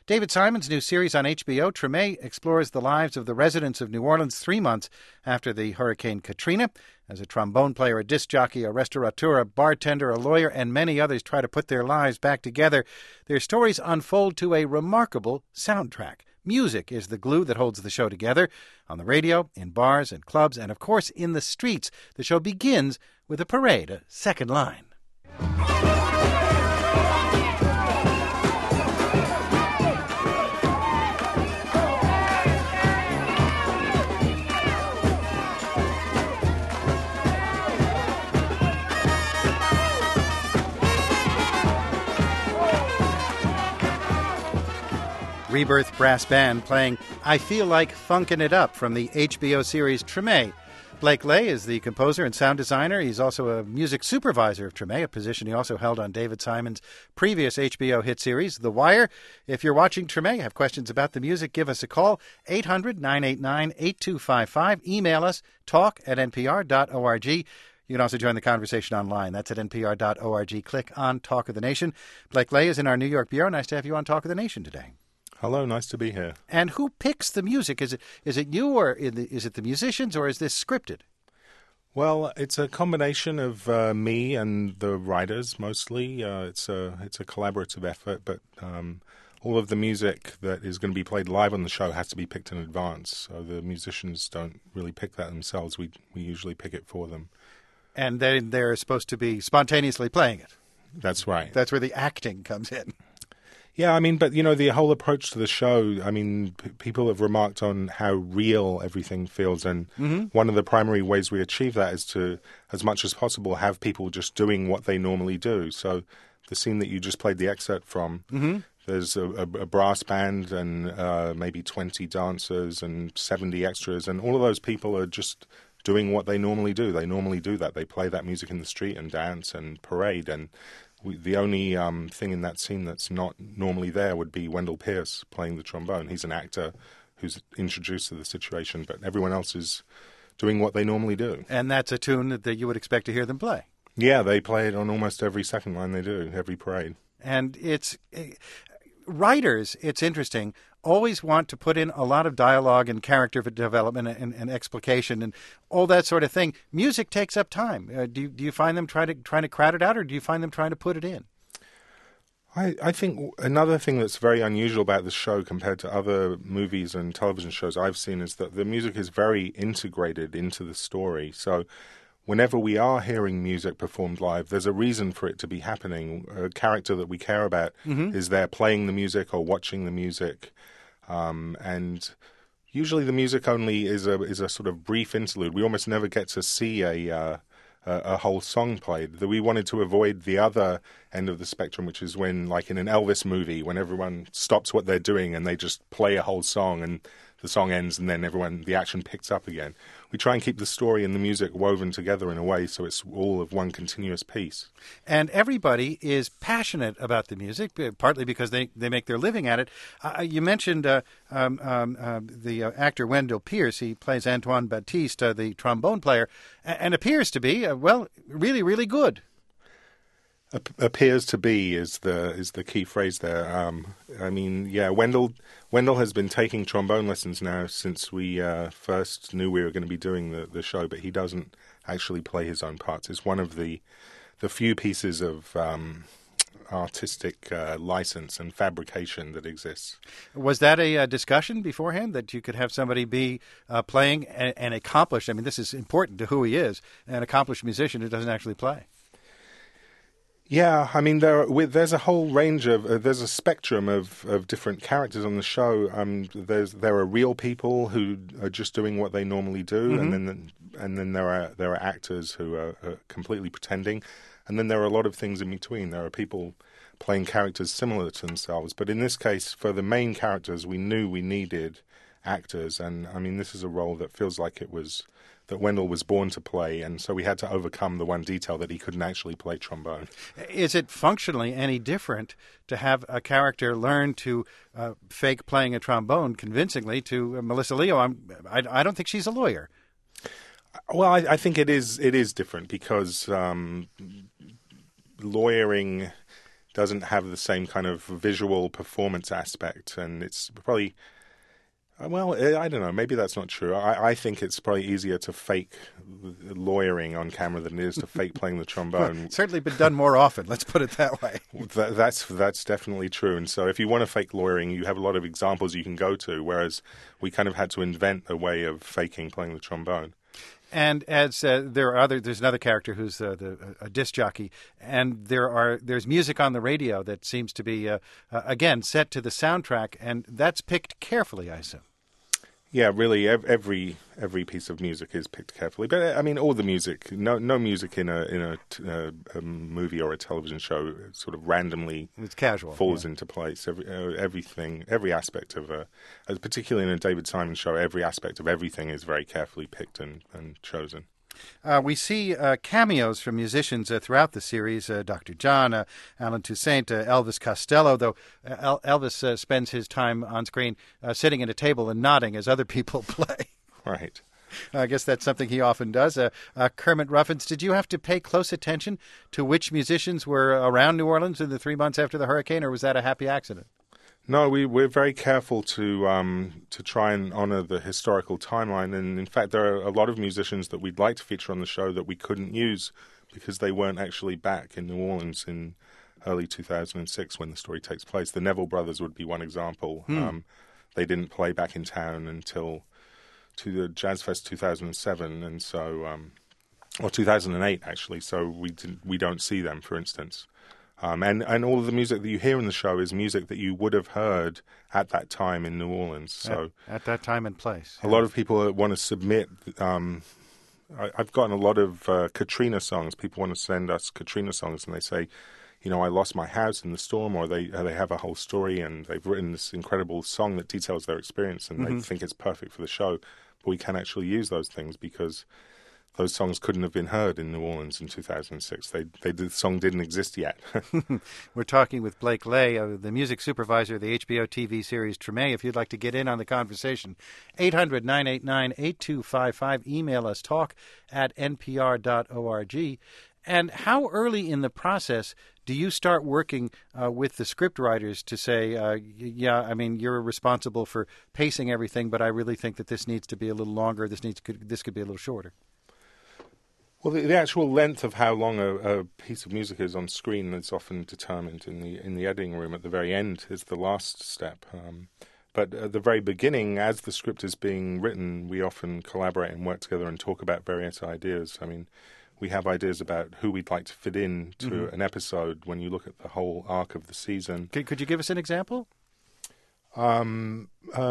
David Simon's new series on HBO, Treme, explores the lives of the residents of New Orleans 3 months after the Hurricane Katrina. As a trombone player, a disc jockey, a restaurateur, a bartender, a lawyer, and many others try to put their lives back together, their stories unfold to a remarkable soundtrack. Music is the glue that holds the show together. On the radio, in bars and clubs, and of course in the streets. The show begins with a parade, a second line. Rebirth Brass Band playing I Feel Like Funkin' It Up from the HBO series Treme. Blake Lay is the composer and sound designer. He's also a music supervisor of Treme, a position he also held on David Simon's previous HBO hit series, The Wire. If you're watching Treme, have questions about the music, give us a call, 800-989-8255. Email us, talk@npr.org. You can also join the conversation online. That's at npr.org. Click on Talk of the Nation. Blake Lay is in our New York bureau. Nice to have you on Talk of the Nation today. Hello, nice to be here. And who picks the music? Is it you, or is it the musicians, or is this scripted? Well, it's a combination of me and the writers mostly. It's a collaborative effort, but all of the music that is going to be played live on the show has to be picked in advance. So the musicians don't really pick that themselves. We usually pick it for them. And then they're supposed to be spontaneously playing it. That's right. That's where the acting comes in. Yeah, I mean, but, you know, the whole approach to the show, I mean, people have remarked on how real everything feels. And one of the primary ways we achieve that is to, as much as possible, have people just doing what they normally do. So the scene that you just played the excerpt from, there's a brass band and maybe 20 dancers and 70 extras. And all of those people are just doing what they normally do. They normally do that. They play that music in the street and dance and parade. And the only thing in that scene that's not normally there would be Wendell Pierce playing the trombone. He's an actor who's introduced to the situation, but everyone else is doing what they normally do. And that's a tune that you would expect to hear them play. Yeah, they play it on almost every second line they do, every parade. And writers, it's interesting, always want to put in a lot of dialogue and character development and explication and all that sort of thing. Music takes up time. Do you find them trying to crowd it out, or do you find them trying to put it in? I think another thing that's very unusual about this show compared to other movies and television shows I've seen is that the music is very integrated into the story. So whenever we are hearing music performed live, there's a reason for it to be happening. A character that we care about is there playing the music or watching the music. And usually the music only is a sort of brief interlude. We almost never get to see a whole song played. We wanted to avoid the other end of the spectrum, which is when, like in an Elvis movie, when everyone stops what they're doing and they just play a whole song and the song ends and then the action picks up again. We try and keep the story and the music woven together in a way so it's all of one continuous piece. And everybody is passionate about the music, partly because they make their living at it. You mentioned the actor Wendell Pierce. He plays Antoine Baptiste, the trombone player, and appears to be, really, really good. Appears to be is the key phrase there. I mean, yeah, Wendell has been taking trombone lessons now since we first knew we were going to be doing the show, but he doesn't actually play his own parts. It's one of the few pieces of artistic license and fabrication that exists. Was that a discussion beforehand, that you could have somebody be playing an accomplished, I mean, this is important to who he is, an accomplished musician who doesn't actually play? Yeah, I mean, there's a whole range of there's a spectrum of different characters on the show. There are real people who are just doing what they normally do, and then there are actors who are completely pretending, and then there are a lot of things in between. There are people playing characters similar to themselves, but in this case, for the main characters, we knew we needed actors, and I mean, this is a role that feels like it was that Wendell was born to play, and so we had to overcome the one detail that he couldn't actually play trombone. Is it functionally any different to have a character learn to fake playing a trombone convincingly to Melissa Leo? I don't think she's a lawyer. Well, I think it is different because lawyering doesn't have the same kind of visual performance aspect, and it's probably, well, I don't know, maybe that's not true. I think it's probably easier to fake lawyering on camera than it is to fake playing the trombone. Well, it's certainly been done more often, let's put it that way. That's definitely true. And so if you want to fake lawyering, you have a lot of examples you can go to, whereas we kind of had to invent a way of faking playing the trombone. And as there's another character who's a disc jockey, and there's music on the radio that seems to be again set to the soundtrack, and that's picked carefully, I assume. Yeah, really, every piece of music is picked carefully. But I mean, all the music, no music in a movie or a television show sort of randomly it's casual, falls into place. Everything, every aspect of particularly in a David Simon show, every aspect of everything is very carefully picked and chosen. We see cameos from musicians throughout the series, Dr. John, Alan Toussaint, Elvis Costello, though Elvis spends his time on screen sitting at a table and nodding as other people play. Right. I guess that's something he often does. Kermit Ruffins, did you have to pay close attention to which musicians were around New Orleans in the 3 months after the hurricane, or was that a happy accident? No, we're very careful to try and honor the historical timeline, and in fact, there are a lot of musicians that we'd like to feature on the show that we couldn't use because they weren't actually back in New Orleans in early 2006 when the story takes place. The Neville Brothers would be one example. They didn't play back in town until to the Jazz Fest 2007, and so or 2008 actually. So we don't see them, for instance. And all of the music that you hear in the show is music that you would have heard at that time in New Orleans. So at that time and place. A lot of people want to submit. I've gotten a lot of Katrina songs. People want to send us Katrina songs, and they say, I lost my house in the storm, or they have a whole story, and they've written this incredible song that details their experience, and they think it's perfect for the show. But we can actually use those things because those songs couldn't have been heard in New Orleans in 2006. The song didn't exist yet. We're talking with Blake Ley, the music supervisor of the HBO TV series Treme. If you'd like to get in on the conversation, 800-989-8255. Email us, talk@npr.org. And how early in the process do you start working with the script writers to say, you're responsible for pacing everything, but I really think that this needs to be a little longer, this could be a little shorter? Well, the actual length of how long a piece of music is on screen is often determined in the editing room. At the very end is the last step. But at the very beginning, as the script is being written, we often collaborate and work together and talk about various ideas. I mean, we have ideas about who we'd like to fit in to an episode when you look at the whole arc of the season. Could you give us an example? Well,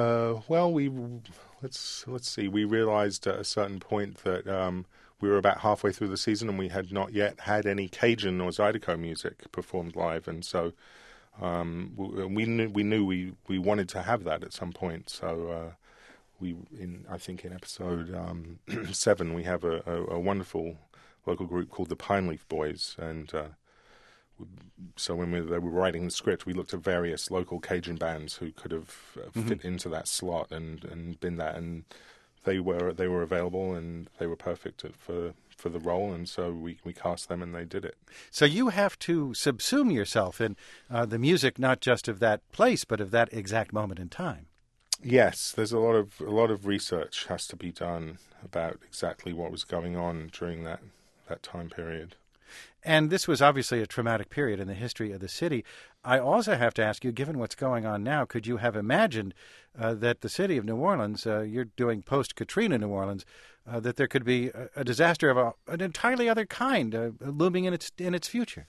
let's see. We realized at a certain point that we were about halfway through the season and we had not yet had any Cajun or Zydeco music performed live, and so we knew we wanted to have that at some point. So I think in episode 7 we have a wonderful local group called the Pine Leaf Boys, and so when they were writing the script, we looked at various local Cajun bands who could have fit into that slot and been that, and they were available and they were perfect for the role, and so we cast them and they did it. So you have to subsume yourself in the music, not just of that place, but of that exact moment in time. Yes, there's a lot of research has to be done about exactly what was going on during that time period. And this was obviously a traumatic period in the history of the city. I also have to ask you, given what's going on now, could you have imagined that the city of New Orleans, you're doing post-Katrina New Orleans, that there could be a disaster of an entirely other kind looming in its future?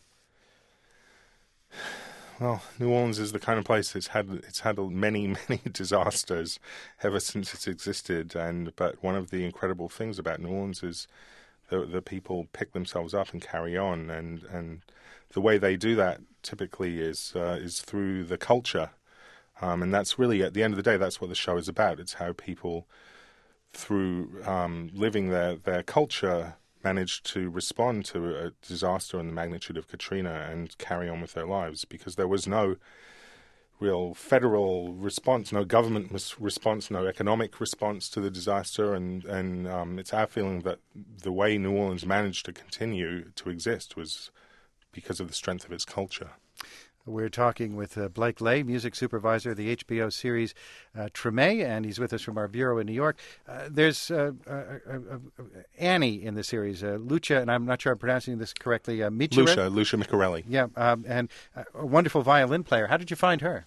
Well, New Orleans is the kind of place that's had many disasters ever since it's existed, but one of the incredible things about New Orleans is the people pick themselves up and carry on, and the way they do that typically is through the culture, and that's really, at the end of the day, that's what the show is about. It's how people, through living their culture, managed to respond to a disaster in the magnitude of Katrina and carry on with their lives, because there was no real federal response, no government response, no economic response to the disaster, and it's our feeling that the way New Orleans managed to continue to exist was because of the strength of its culture. We're talking with Blake Ley, music supervisor of the HBO series Treme, and he's with us from our bureau in New York. There's Annie in the series, Lucia, and I'm not sure I'm pronouncing this correctly. Lucia Micarelli. Yeah, and a wonderful violin player. How did you find her?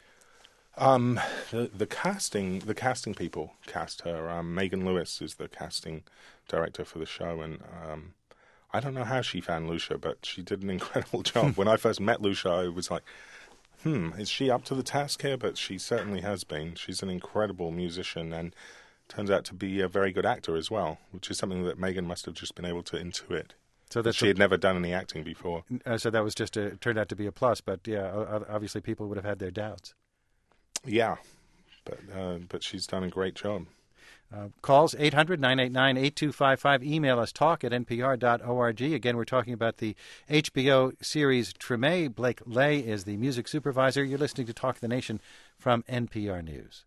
The casting people cast her. Megan Lewis is the casting director for the show, and I don't know how she found Lucia, but she did an incredible job. When I first met Lucia, I was like, is she up to the task here? But she certainly has been. She's an incredible musician and turns out to be a very good actor as well, which is something that Megan must have just been able to intuit. So that she had never done any acting before. So that was turned out to be a plus, but yeah, obviously people would have had their doubts. Yeah, but she's done a great job. Calls 800-989-8255. Email us talk@npr.org. Again, we're talking about the HBO series Treme. Blake Ley is the music supervisor. You're listening to Talk the Nation from NPR News.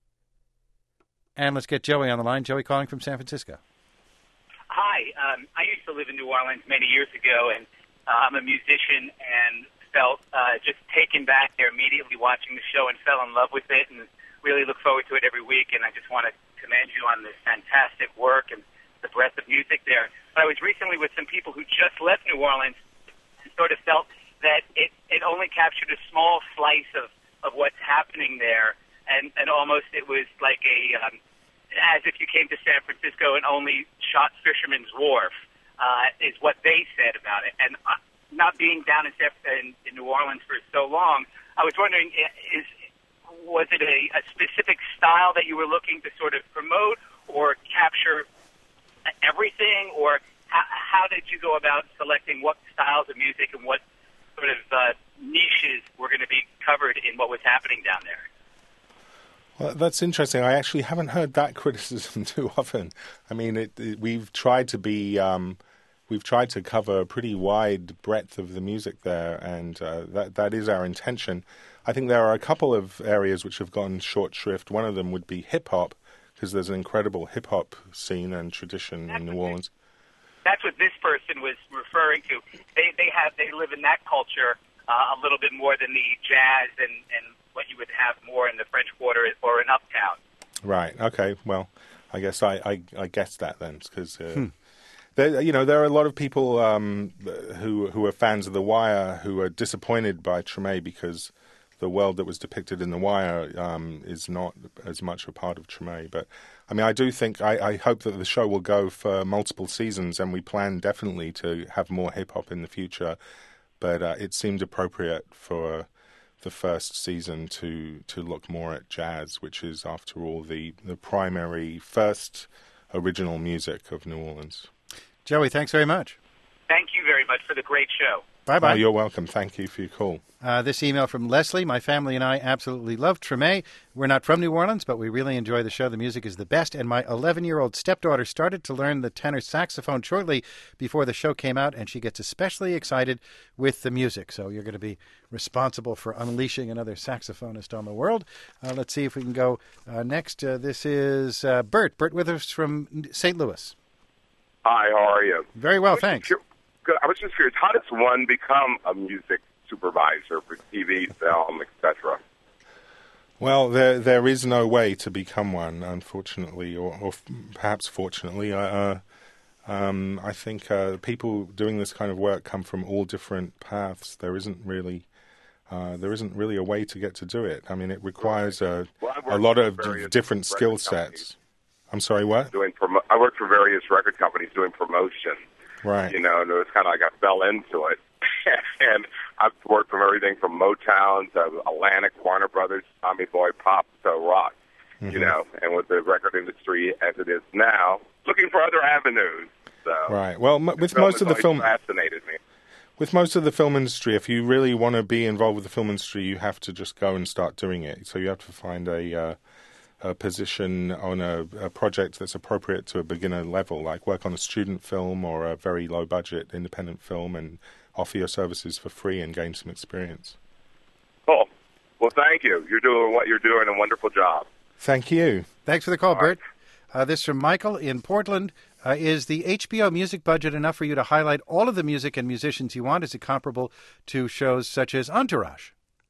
And let's get Joey on the line. Joey calling from San Francisco. Hi. I used to live in New Orleans many years ago, and I'm a musician and felt just taken back there immediately watching the show and fell in love with it and really look forward to it every week. And I just want to commend you on this fantastic work and the breadth of music there. But I was recently with some people who just left New Orleans and sort of felt that it only captured a small slice of what's happening there, and almost it was like as if you came to San Francisco and only shot Fisherman's Wharf, is what they said about it. And not being down in New Orleans for so long, I was wondering, was it a specific style that you were looking to sort of promote or capture everything, or how did you go about selecting what styles of music and what sort of niches were going to be covered in what was happening down there? Well, that's interesting. I actually haven't heard that criticism too often. I mean, we've tried to be... We've tried to cover a pretty wide breadth of the music there, and that is our intention. I think there are a couple of areas which have gone short shrift. One of them would be hip-hop, because there's an incredible hip-hop scene and tradition in New Orleans. That's what this person was referring to. They live in that culture a little bit more than the jazz and what you would have more in the French Quarter or in Uptown. Right, okay. Well, I guess I guessed that then, because... There are a lot of people who are fans of The Wire who are disappointed by Treme because the world that was depicted in The Wire is not as much a part of Treme. But, I mean, I do think, I hope that the show will go for multiple seasons, and we plan definitely to have more hip-hop in the future. But it seemed appropriate for the first season to look more at jazz, which is, after all, the primary first original music of New Orleans. Joey, thanks very much. Thank you very much for the great show. Bye-bye. Oh, you're welcome. Thank you for your call. This email from Leslie. My family and I absolutely love Treme. We're not from New Orleans, but we really enjoy the show. The music is the best. And my 11-year-old stepdaughter started to learn the tenor saxophone shortly before the show came out, and she gets especially excited with the music. So you're going to be responsible for unleashing another saxophonist on the world. Let's see if we can go next. This is Bert. Bert with us from St. Louis. Hi, how are you? Very well, thanks. Good. I was just curious, how does one become a music supervisor for TV, film, etc.? Well, there is no way to become one, unfortunately, or perhaps fortunately. I think people doing this kind of work come from all different paths. There isn't really a way to get to do it. I mean, it requires a lot of different skill sets. I'm sorry, what? I worked for various record companies doing promotion. Right. And it was kind of like I fell into it. And I've worked from everything from Motown to Atlantic, Warner Brothers, Tommy Boy, pop to rock, and with the record industry as it is now, looking for other avenues. So, right. Well, with most of the film... fascinated me. With most of the film industry, if you really want to be involved with the film industry, you have to just go and start doing it. So you have to find a position on a project that's appropriate to a beginner level, like work on a student film or a very low-budget independent film and offer your services for free and gain some experience. Cool. Well, thank you. You're doing what you're doing, a wonderful job. Thank you. Thanks for the call, Bert. This from Michael in Portland. Is the HBO music budget enough for you to highlight all of the music and musicians you want? Is it comparable to shows such as Entourage?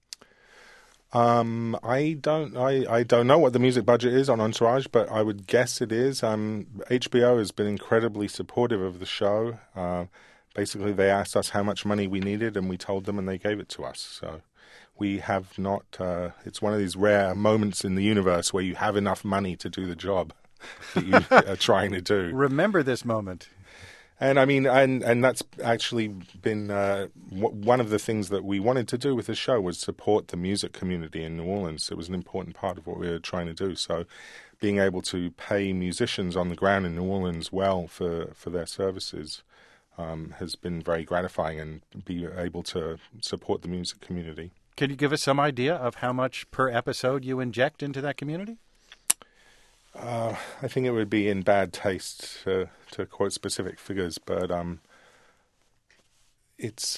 I don't know what the music budget is on Entourage, but I would guess it is. HBO has been incredibly supportive of the show. Basically, they asked us how much money we needed, and we told them, and they gave it to us. So we have not. It's one of these rare moments in the universe where you have enough money to do the job that you are trying to do. Remember this moment. And I mean, and that's actually been one of the things that we wanted to do with the show was support the music community in New Orleans. It was an important part of what we were trying to do. So being able to pay musicians on the ground in New Orleans well for their services has been very gratifying, and be able to support the music community. Can you give us some idea of how much per episode you inject into that community? I think it would be in bad taste to quote specific figures, but it's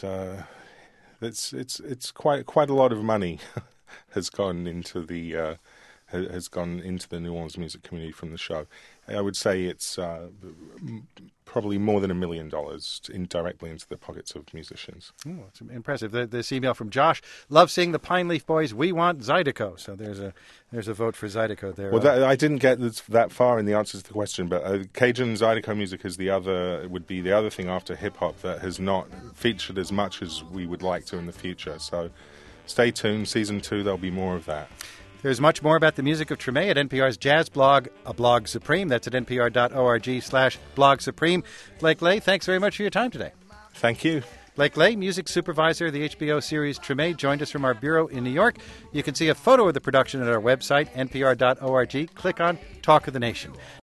quite a lot of money has gone into the New Orleans music community from the show. I would say it's probably more than $1 million indirectly into the pockets of musicians. Oh, it's impressive. This email from Josh: love seeing the Pine Leaf Boys. We want Zydeco. So there's a vote for Zydeco there. Well, I didn't get that far in the answers to the question, but Cajun Zydeco music is would be the other thing after hip hop that has not featured as much as we would like to in the future. So stay tuned. Season 2, there'll be more of that. There's much more about the music of Treme at NPR's Jazz blog, A Blog Supreme. That's at npr.org/blog supreme. Blake Ley, thanks very much for your time today. Thank you. Blake Ley, music supervisor of the HBO series Treme, joined us from our bureau in New York. You can see a photo of the production at our website, npr.org. Click on Talk of the Nation.